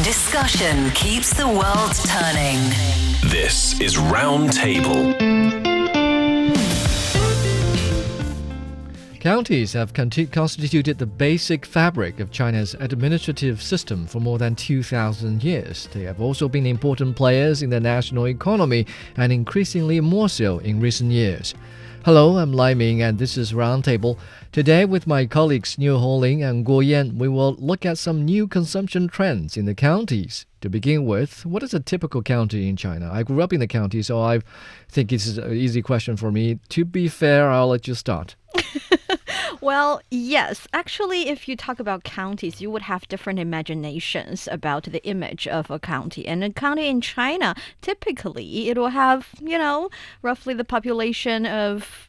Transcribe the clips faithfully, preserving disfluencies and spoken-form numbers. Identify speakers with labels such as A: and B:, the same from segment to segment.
A: Discussion keeps the world turning.
B: This is Roundtable.
C: Counties have constituted the basic fabric of China's administrative system for more than two thousand years. They have also been important players in the national economy and increasingly more so in recent years. Hello, I'm Lai Ming and this is Roundtable. Today with my colleagues Niu Hongling and Guo Yan, we will look at some new consumption trends in the counties. To begin with, what is a typical county in China? I grew up in the county, so I think it's an easy question for me. To be fair, I'll let you start.
D: Well, yes. Actually, if you talk about counties, you would have different imaginations about the image of a county. And a county in China, typically, it will have, you know, roughly the population of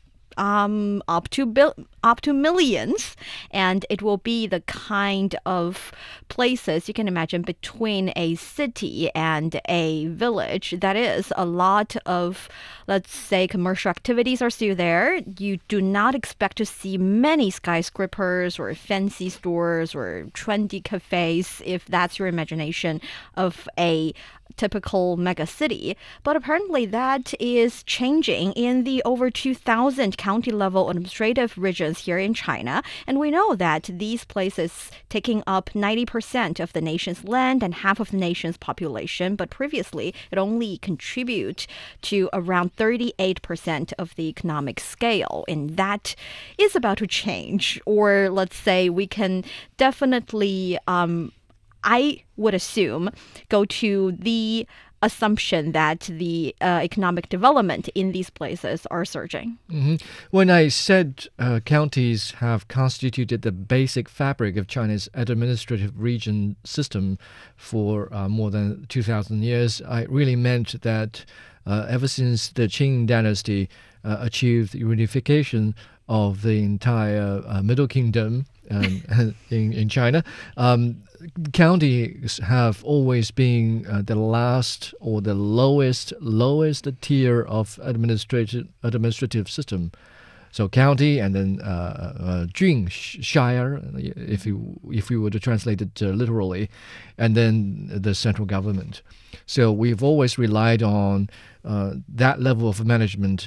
D: um up to bil- up to millions, and it will be the kind of places you can imagine between a city and a village. That is, a lot of, let's say, commercial activities are still there. You do not expect to see many skyscrapers or fancy stores or trendy cafes, if that's your imagination of a typical mega city. But apparently that is changing in the over two thousand county level administrative regions here in China. And we know that these places taking up ninety percent of the nation's land and half of the nation's population. But previously, it only contribute to around thirty-eight percent of the economic scale. And that is about to change. Or let's say we can definitely um, I would assume, go to the assumption that the uh, economic development in these places are surging.
C: Mm-hmm. When I said uh, counties have constituted the basic fabric of China's administrative region system for uh, more than two thousand years, I really meant that uh, ever since the Qing dynasty uh, achieved unification of the entire uh, Middle Kingdom um, in, in China, um, counties have always been uh, the last or the lowest lowest tier of administrative administrative system. So county and then uh, uh, Jun, shire, if you if you were to translate it uh, literally, and then the central government. So we've always relied on uh, that level of management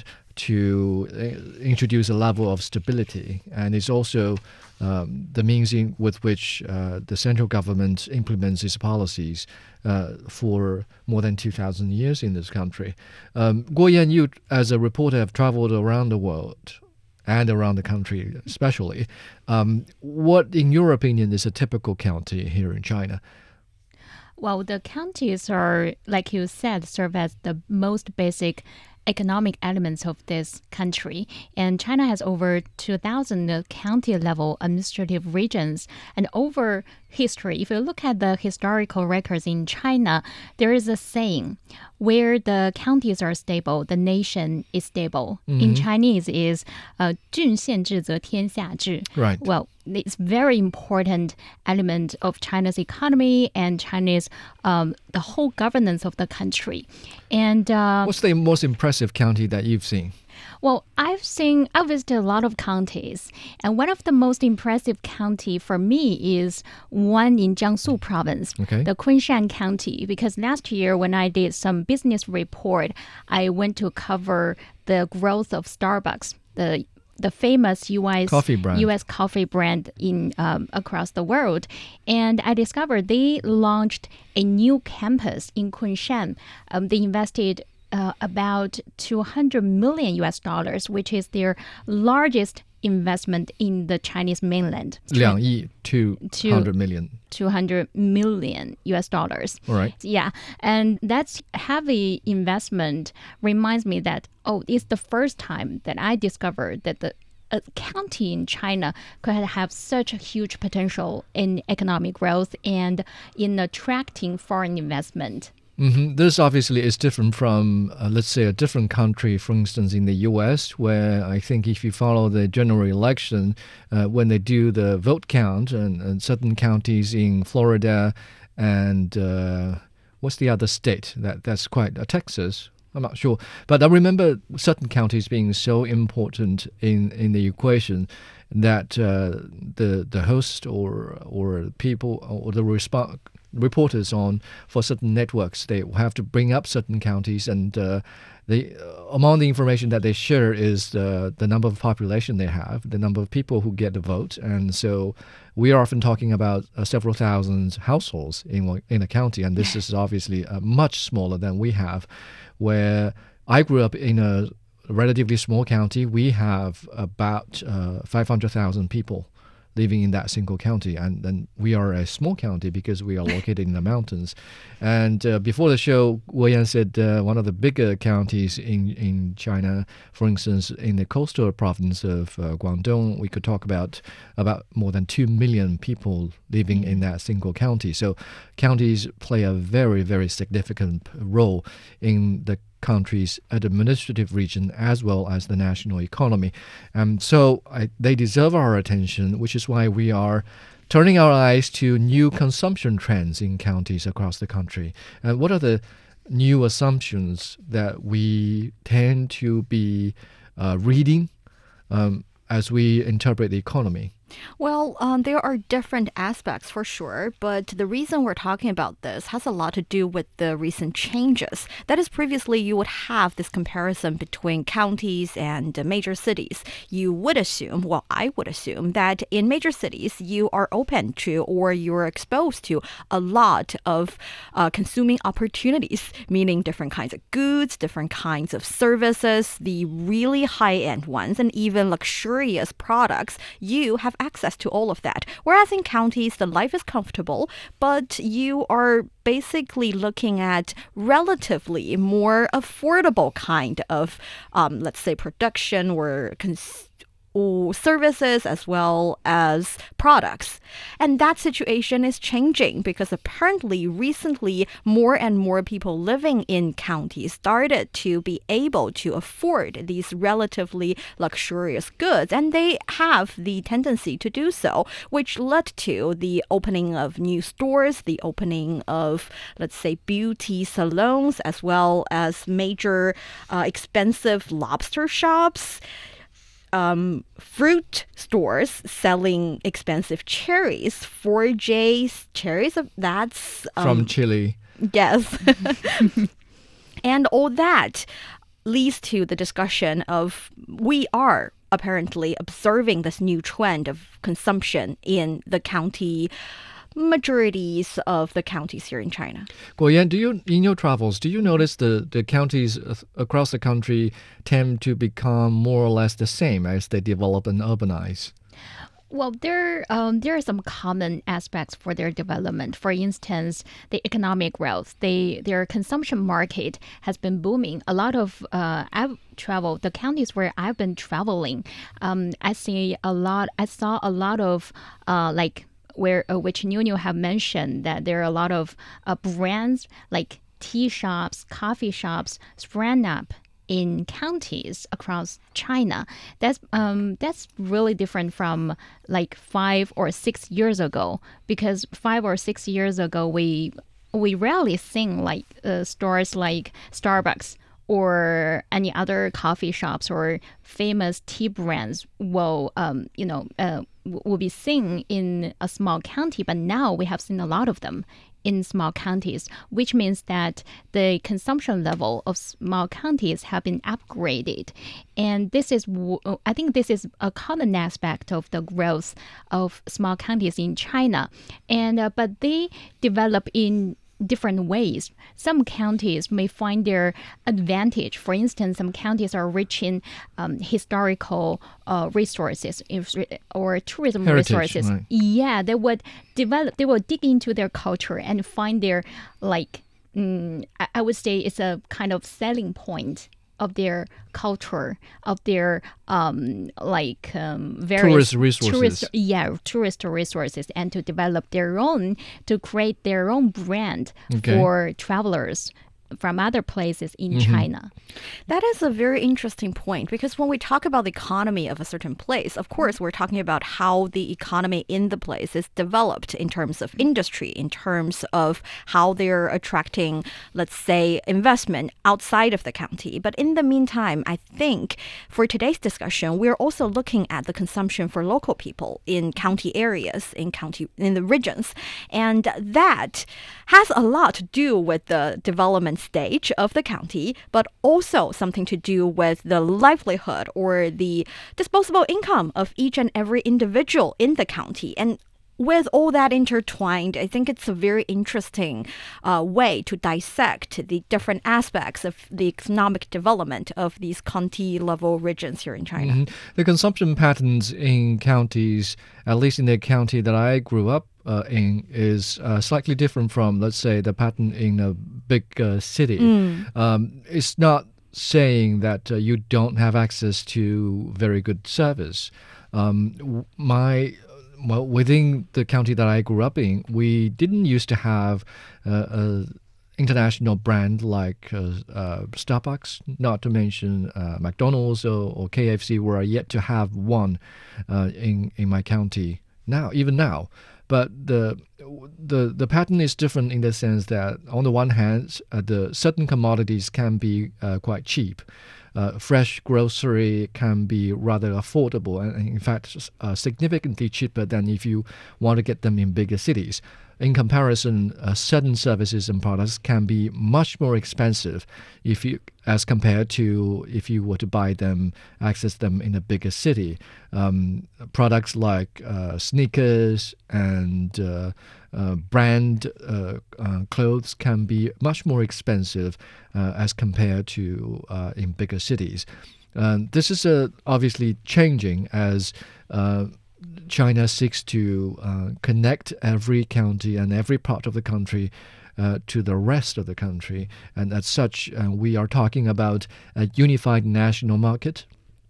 C: to uh, introduce a level of stability, and it's also um, the means in, with which uh, the central government implements its policies uh, for more than two thousand years in this country. Um, Guo Yan, you as a reporter have traveled around the world and around the country especially. Um, what, in your opinion, is a typical county here in China?
E: Well, the counties are, like you said, serve as the most basic economic elements of this country. And China has over two thousand county-level administrative regions. And over history, if you look at the historical records in China, there is a saying, where the counties are stable, the nation is stable. Mm-hmm. In Chinese is uh, 郡县制则天下治.
C: Right.
E: Well, it's very important element of China's economy and China's um, the whole governance of the country. And uh,
C: what's the most impressive county that you've seen?
E: Well, I've seen, I've visited a lot of counties, and one of the most impressive county for me is one in Jiangsu province,
C: okay.
E: the Kunshan County, because last year when I did some business report, I went to cover the growth of Starbucks, the the famous U S
C: coffee brand,
E: U S coffee brand in um, across the world. And I discovered they launched a new campus in Kunshan. Um, they invested Uh, about two hundred million U S dollars, which is their largest investment in the Chinese mainland.
C: 两亿 two hundred million.
E: two hundred million U S dollars.
C: All right.
E: Yeah. And that's heavy investment reminds me that, oh, it's the first time that I discovered that the a county in China could have such a huge potential in economic growth and in attracting foreign investment.
C: Mm-hmm. This obviously is different from, uh, let's say, a different country, for instance, in the U S, where I think if you follow the general election, uh, when they do the vote count, and, and certain counties in Florida and uh, what's the other state that that's quite uh, Texas? I'm not sure. But I remember certain counties being so important in, in the equation that uh, the the host or or people or the resp- reporters on for certain networks. They have to bring up certain counties, and uh, they, uh, among the information that they share is the, the number of population they have, the number of people who get the vote. And so we are often talking about uh, several thousand households in, in a county, and this is obviously uh, much smaller than we have. Where I grew up in a relatively small county, we have about uh, five hundred thousand people living in that single county, and then we are a small county because we are located in the mountains. And uh, before the show, Guo Yan said uh, one of the bigger counties in, in China, for instance, in the coastal province of uh, Guangdong, we could talk about about more than two million people living in that single county. So counties play a very, very significant role in the country's administrative region as well as the national economy. Um, so I, they deserve our attention, which is why we are turning our eyes to new consumption trends in counties across the country. And what are the new assumptions that we tend to be uh, reading um, as we interpret the economy?
D: Well, um, there are different aspects for sure, but the reason we're talking about this has a lot to do with the recent changes. That is, previously you would have this comparison between counties and uh, major cities. You would assume, well, I would assume that in major cities you are open to or you're exposed to a lot of uh, consuming opportunities, meaning different kinds of goods, different kinds of services, the really high-end ones, and even luxurious products. You have access to all of that. Whereas in counties, the life is comfortable, but you are basically looking at relatively more affordable kind of, um, let's say, production or cons- or services as well as products. And that situation is changing because apparently recently more and more people living in counties started to be able to afford these relatively luxurious goods, and they have the tendency to do so, which led to the opening of new stores, the opening of, let's say, beauty salons, as well as major uh, expensive lobster shops. Um, fruit stores selling expensive cherries, four J cherries, that's... Um,
C: From Chile.
D: Yes. And all that leads to the discussion of we are apparently observing this new trend of consumption in the county majorities of the counties here in China.
C: Guo Yan, do you, in your travels, do you notice the, the counties across the country tend to become more or less the same as they develop and urbanize?
E: Well, there um, there are some common aspects for their development. For instance, the economic growth. They their consumption market has been booming. A lot of uh, I've traveled the counties where I've been traveling. Um, I see a lot. I saw a lot of uh, like. where uh, which Nuno have mentioned that there are a lot of uh, brands like tea shops, coffee shops sprang up in counties across China. That's um that's really different from like five or six years ago, because five or six years ago we we rarely seen like uh, stores like Starbucks or any other coffee shops or famous tea brands will, um, you know, uh, will be seen in a small county. But now we have seen a lot of them in small counties, which means that the consumption level of small counties have been upgraded. And this is, I think this is a common aspect of the growth of small counties in China. And, uh, but they develop in different ways. Some counties may find their advantage. For instance, some counties are rich in um, historical uh, resources or tourism
C: Heritage,
E: resources.
C: right.
E: Yeah, they would develop. They will dig into their culture and find their like. Mm, I, I would say it's a kind of selling point of their culture, of their um, like um, various
C: tourist resources.
E: Tourist, yeah, tourist resources, and to develop their own, to create their own brand
C: Okay.
E: for travelers from other places in China.
D: That is a very interesting point, because when we talk about the economy of a certain place, of course, we're talking about how the economy in the place is developed in terms of industry, in terms of how they're attracting, let's say, investment outside of the county. But in the meantime, I think for today's discussion, we're also looking at the consumption for local people in county areas, in county, in the regions. And that has a lot to do with the development stage of the county, but also something to do with the livelihood or the disposable income of each and every individual in the county. And with all that intertwined, I think it's a very interesting uh, way to dissect the different aspects of the economic development of these county-level regions here in China.
C: Mhm. The consumption patterns in counties, at least in the county that I grew up uh, in, is uh, slightly different from, let's say, the pattern in a big uh, city. Um, it's not saying that uh, you don't have access to very good service. Um, w- my Well, within the county that I grew up in, we didn't used to have uh, a international brand like uh, uh, Starbucks, not to mention uh, McDonald's or, or K F C, where I yet to have one uh, in in my county now, even now. But the the the pattern is different in the sense that on the one hand, uh, the certain commodities can be uh, quite cheap. Uh, fresh grocery can be rather affordable and, in fact, uh, significantly cheaper than if you want to get them in bigger cities. In comparison, uh, certain services and products can be much more expensive if you, as compared to if you were to buy them, access them in a bigger city. Um, products like uh, sneakers and uh, uh, brand uh, uh, clothes can be much more expensive uh, as compared to uh, in bigger cities. Uh, this is uh, obviously changing as uh, China seeks to uh, connect every county and every part of the country uh, to the rest of the country. And as such, uh, we are talking about a unified national market.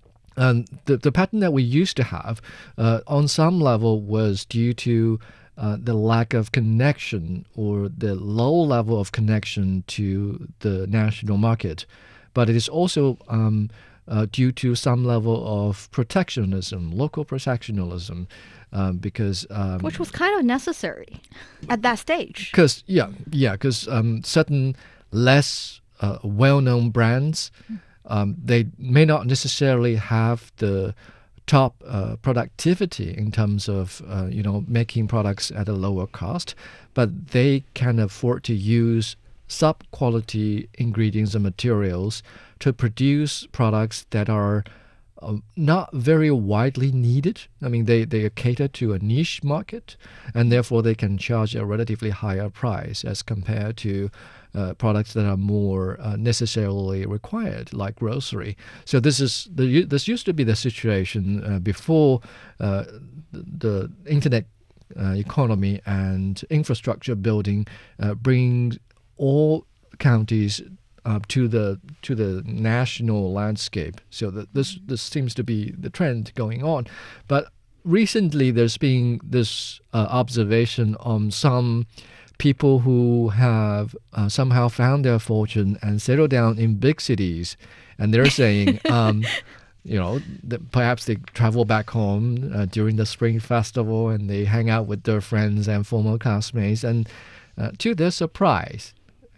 C: And the, the pattern that we used to have uh, on some level was due to uh, the lack of connection or the low level of connection to the national market. But it is also um, Uh, due to some level of protectionism, local protectionism, um, because um,
D: Which was kind of necessary at that stage.
C: Because yeah, yeah, because um, certain less uh, well-known brands, um, they may not necessarily have the top uh, productivity in terms of uh, you know making products at a lower cost, but they can afford to use sub-quality ingredients and materials to produce products that are uh, not very widely needed. I mean, they, they cater to a niche market, and therefore they can charge a relatively higher price as compared to uh, products that are more uh, necessarily required, like grocery. So this is the this used to be the situation uh, before uh, the internet uh, economy and infrastructure building uh, brings all counties Uh, to the to the national landscape. So that this this seems to be the trend going on. But recently, there's been this uh, observation on some people who have uh, somehow found their fortune and settled down in big cities, and they're saying, um, you know, that perhaps they travel back home uh, during the Spring Festival and they hang out with their friends and former classmates, and uh, to their surprise,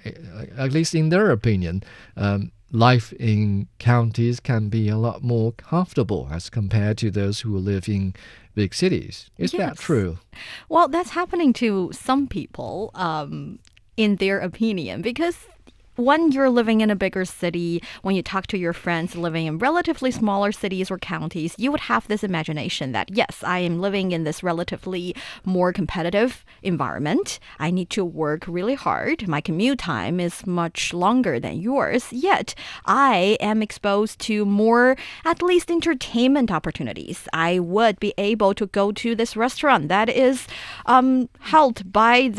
C: at least in their opinion, um, life in counties can be a lot more comfortable as compared to those who live in big cities. Is
D: Yes.
C: that true?
D: Well, that's happening to some people, um, in their opinion, because when you're living in a bigger city, when you talk to your friends living in relatively smaller cities or counties, you would have this imagination that, yes, I am living in this relatively more competitive environment. I need to work really hard. My commute time is much longer than yours. Yet, I am exposed to more, at least, entertainment opportunities. I would be able to go to this restaurant that is um, held by this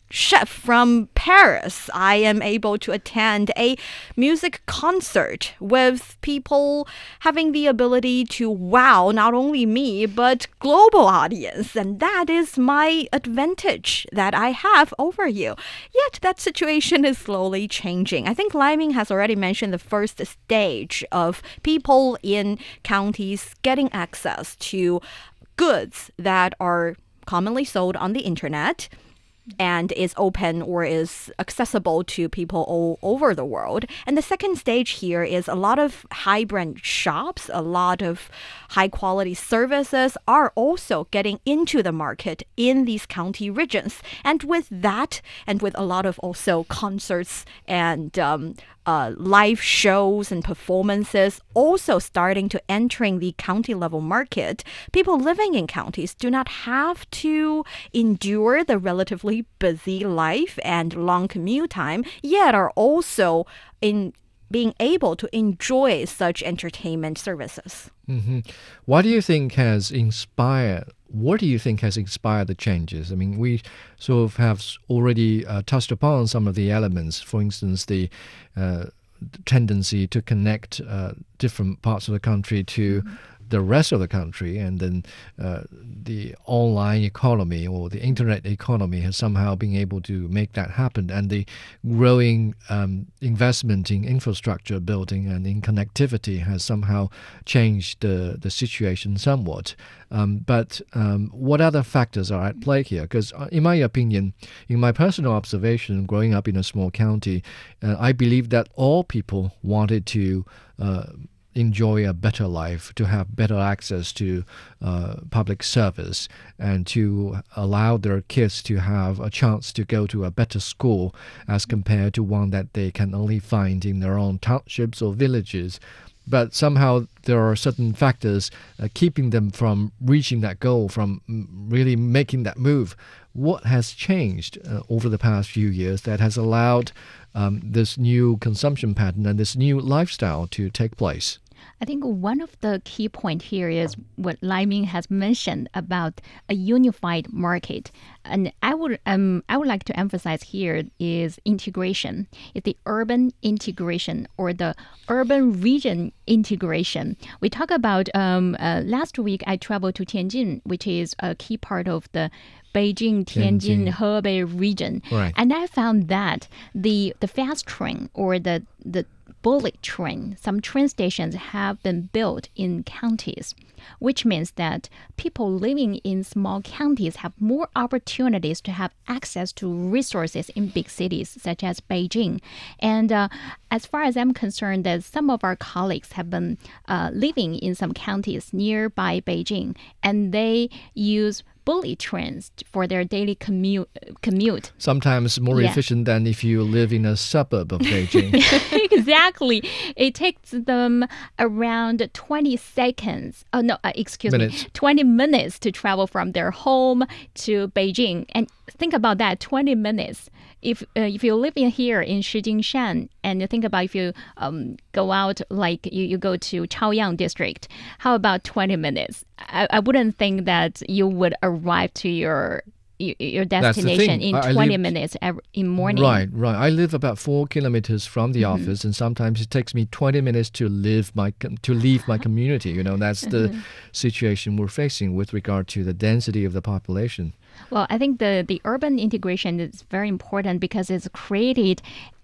D: chef from Paris, I am able to attend a music concert with people having the ability to wow not only me but global audience, and that is my advantage that I have over you. Yet that situation is slowly changing. I think Liming has already mentioned the first stage of people in counties getting access to goods that are commonly sold on the internet and is open or is accessible to people all over the world. And the second stage here is a lot of high brand shops, a lot of high quality services are also getting into the market in these county regions. And with that, and with a lot of also concerts and um, uh, live shows and performances also starting to entering the county level market, people living in counties do not have to endure the relatively busy life and long commute time, yet are also in being able to enjoy such entertainment services.
C: Mm-hmm. What do you think has inspired? What do you think has inspired the changes? I mean, we sort of have already uh, touched upon some of the elements. For instance, the uh, tendency to connect uh, different parts of the country to mm-hmm. the rest of the country, and then uh, the online economy or the internet economy has somehow been able to make that happen, and the growing um, investment in infrastructure building and in connectivity has somehow changed the, the situation somewhat. Um, but um, what other factors are at play here? Because in my opinion, in my personal observation, growing up in a small county, uh, I believe that all people wanted to uh, enjoy a better life, to have better access to uh, public service, and to allow their kids to have a chance to go to a better school as compared to one that they can only find in their own townships or villages. But somehow there are certain factors uh, keeping them from reaching that goal, from really making that move. What has changed uh, over the past few years that has allowed um, this new consumption pattern and this new lifestyle to take place?
E: I think one of the key point here is what Liming has mentioned about a unified market. And I would um I would like to emphasize here is integration. It's the urban integration or the urban region integration. We talk about um uh, last week I traveled to Tianjin, which is a key part of the Beijing, Tianjin, Hebei region.
C: Right.
E: And I found that the the fast train or the the bullet train, some train stations have been built in counties, which means that people living in small counties have more opportunities to have access to resources in big cities such as Beijing. And uh, as far as I'm concerned, that some of our colleagues have been uh, living in some counties nearby Beijing, and they use bullet trains for their daily commute. commute.
C: Sometimes more
E: Yeah.
C: efficient than if you live in a suburb of Beijing.
E: Exactly. It takes them around twenty seconds. Oh, no, uh, excuse
C: Minutes.
E: me. twenty minutes to travel from their home to Beijing. And think about that, twenty minutes. If uh, if you live in here in Shijingshan, and you think about if you um, go out, like you, you go to Chaoyang district, how about twenty minutes? I, I wouldn't think that you would arrive to your your, your
C: That's the thing.
E: destination in
C: I- I
E: twenty
C: lived-
E: minutes every, in morning.
C: Right, right. I live about four kilometers from the office, and sometimes it takes me twenty minutes to live my com- to leave my community. You know, that's the situation we're facing with regard to the density of the population.
E: Well, I think the, the urban integration is very important because it's created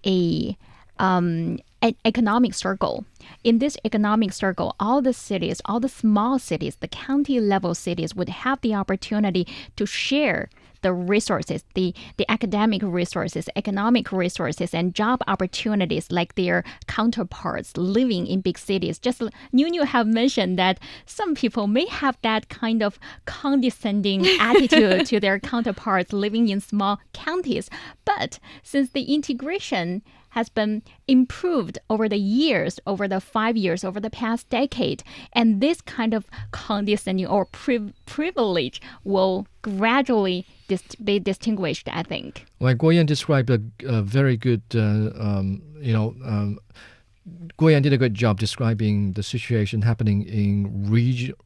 E: a um, an economic circle. In this economic circle, all the cities, all the small cities, the county level cities would have the opportunity to share the resources, the, the academic resources, economic resources, and job opportunities like their counterparts living in big cities. Just Nunu have mentioned that some people may have that kind of condescending attitude to their counterparts living in small counties. But since the integration has been improved over the years, over the five years, over the past decade. And this kind of condescending or priv- privilege will gradually dis- be distinguished, I think.
C: Like Guo Yan described a, a very good, uh, um, you know, um, Guo Yan did a good job describing the situation happening in reg-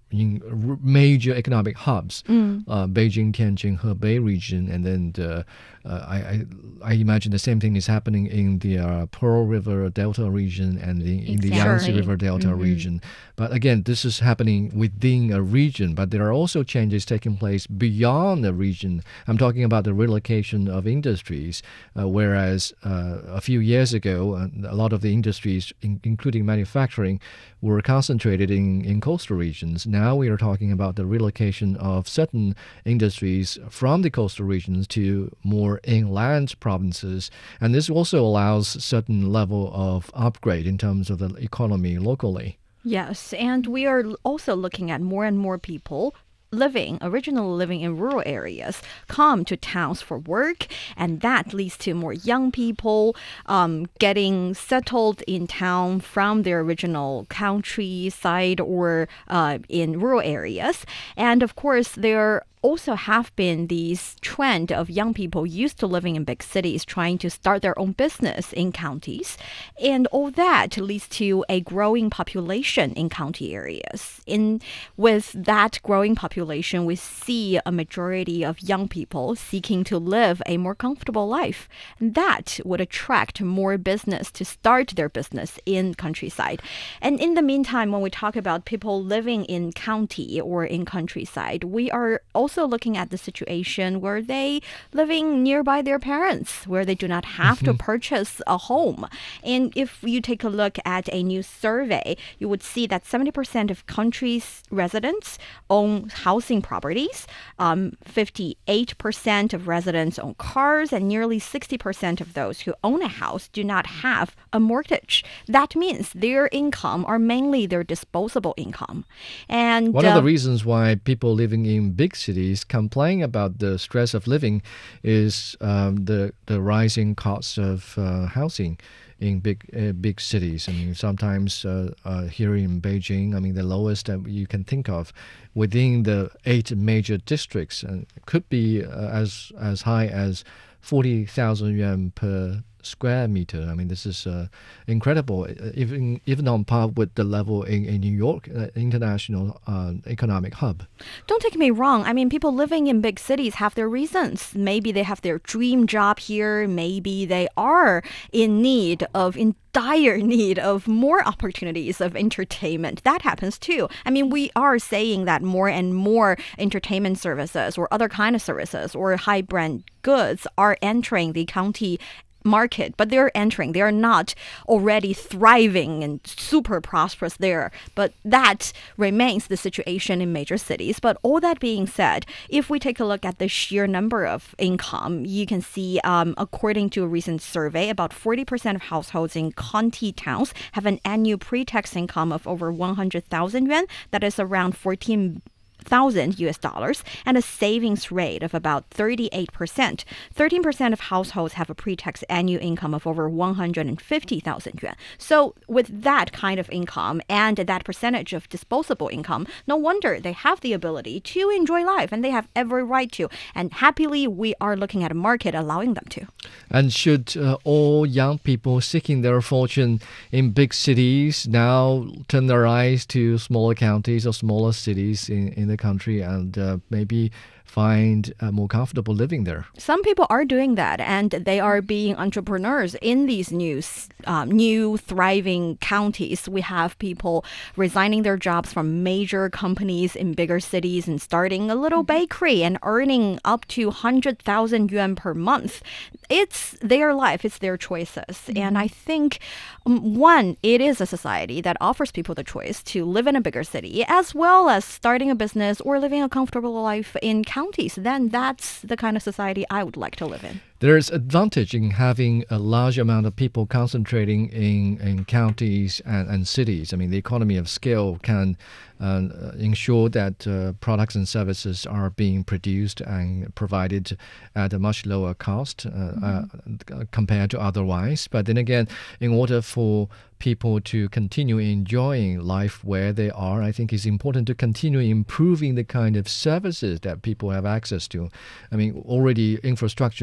C: in r- major economic hubs, mm. uh, Beijing, Tianjin, Hebei region, and then the, uh, I, I I imagine the same thing is happening in the uh, Pearl River Delta region and the, in the Yangtze River Delta mm-hmm. region. But again, this is happening within a region, but there are also changes taking place beyond the region. I'm talking about the relocation of industries, uh, whereas uh, a few years ago, uh, a lot of the industries, in, including manufacturing, were concentrated in, in coastal regions. Now we are talking about the relocation of certain industries from the coastal regions to more inland provinces. And this also allows certain level of upgrade in terms of the economy locally.
D: Yes, and we are also looking at more and more people living, originally living in rural areas, come to towns for work, and that leads to more young people um, getting settled in town from their original countryside or uh, in rural areas. And of course, there also have been these trend of young people used to living in big cities trying to start their own business in counties, and all that leads to a growing population in county areas. In with that growing population, we see a majority of young people seeking to live a more comfortable life. That would attract more business to start their business in countryside. And in the meantime, when we talk about people living in county or in countryside, we are also also looking at the situation where they living nearby their parents, where they do not have to purchase a home. And if you take a look at a new survey, you would see that seventy percent of country's residents own housing properties, um, fifty-eight percent of residents own cars, and nearly sixty percent of those who own a house do not have a mortgage. That means their income are mainly their disposable income. And
C: one
D: uh,
C: of the reasons why people living in big cities complain about the stress of living is um, the the rising costs of uh, housing in big uh, big cities. I mean, sometimes uh, uh, here in Beijing, I mean, the lowest that you can think of within the eight major districts uh, could be uh, as as high as forty thousand yuan per square meter. I mean, this is uh, incredible, even even on par with the level in, in New York, uh, international uh, economic hub.
D: Don't take me wrong. I mean, people living in big cities have their reasons. Maybe they have their dream job here. Maybe they are in need of, in dire need of more opportunities of entertainment. That happens too. I mean, we are saying that more and more entertainment services or other kind of services or high brand goods are entering the county market, but they're entering. They are not already thriving and super prosperous there. But that remains the situation in major cities. But all that being said, if we take a look at the sheer number of income, you can see, um, according to a recent survey, about forty percent of households in county towns have an annual pre-tax income of over one hundred thousand yuan. That is around fourteen thousand U S dollars, and a savings rate of about thirty-eight percent. thirteen percent of households have a pre-tax annual income of over one hundred fifty thousand yuan. So with that kind of income and that percentage of disposable income, no wonder they have the ability to enjoy life, and they have every right to. And happily, we are looking at a market allowing them to.
C: And should uh, all young people seeking their fortune in big cities now turn their eyes to smaller counties or smaller cities in, in the country and uh, maybe find uh, more comfortable living there?
D: Some people are doing that, and they are being entrepreneurs in these new, um, new thriving counties. We have people resigning their jobs from major companies in bigger cities and starting a little bakery and earning up to one hundred thousand yuan per month. It's their life, it's their choices. Mm-hmm. And I think, um, one, it is a society that offers people the choice to live in a bigger city, as well as starting a business or living a comfortable life in counties. Then that's the kind of society I would like to live in.
C: There's advantage in having a large amount of people concentrating in, in counties and, and cities. I mean, the economy of scale can uh, ensure that uh, products and services are being produced and provided at a much lower cost uh, mm-hmm. uh, compared to otherwise. But then again, in order for people to continue enjoying life where they are, I think it's important to continue improving the kind of services that people have access to. I mean, already infrastructure building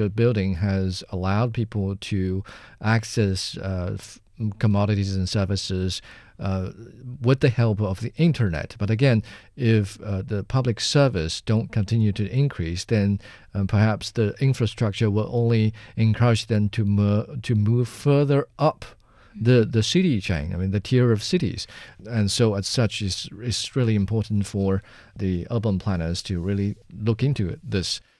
C: building has allowed people to access uh, f- commodities and services uh, with the help of the internet. But again, if uh, the public service don't continue to increase, then um, perhaps the infrastructure will only encourage them to mo- to move further up the the city chain, I mean the tier of cities. And so as such, it's, it's really important for the urban planners to really look into this.